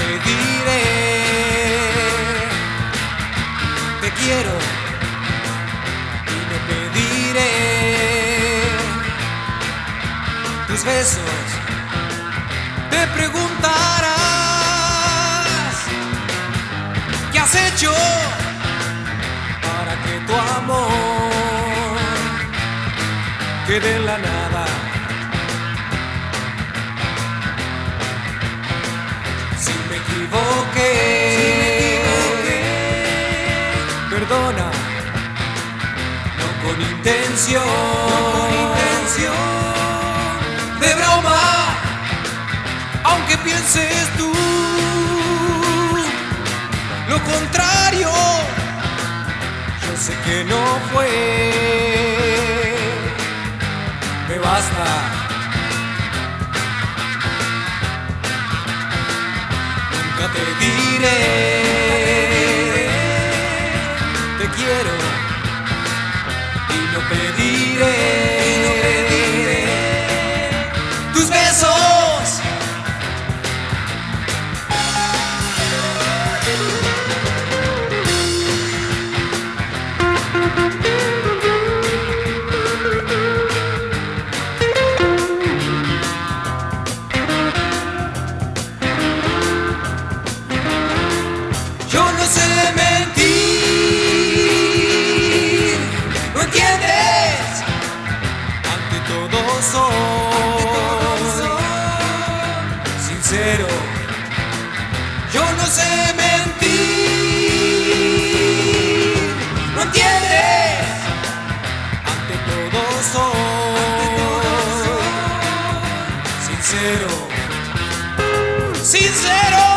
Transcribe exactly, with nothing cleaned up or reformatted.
te diré, te quiero y no pediré tus besos. Te preguntarás qué has hecho para que tu amor quede en la nada. Si me equivoqué, si me equivoqué, perdona, no con intención, no con intención de broma, aunque pienses tú lo contrario. Yo sé que no fue, me basta. Nunca te diré, te quiero y no pediré, y no pediré tus besos. Yo no sé mentir, ¿no entiendes? Ante todo soy sincero. Yo no sé mentir, ¿no entiendes? Ante todo soy sincero, sincero.